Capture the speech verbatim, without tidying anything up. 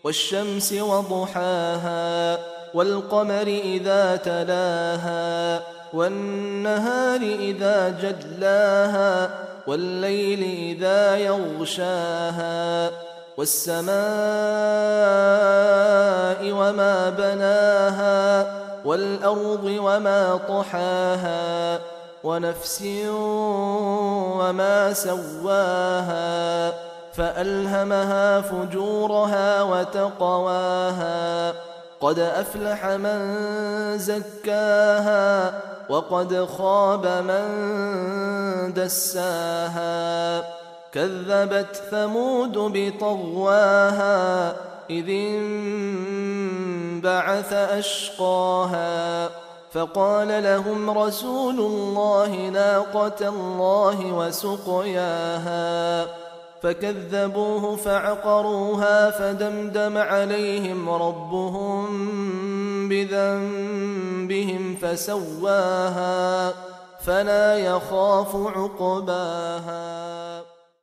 والشمس وضحاها والقمر إذا تلاها والنهار إذا جلاها والليل إذا يغشاها والسماء وما بناها والأرض وما طحاها ونفس وما سواها فألهمها فجورها وتقواها قد أفلح من زكاها وقد خاب من دساها كذبت ثمود بطغواها إذ انبعث أشقاها فقال لهم رسول الله ناقة الله وسقياها فكذبوه فعقروها فدمدم عليهم ربهم بذنبهم فسواها فلا يخاف عقباها.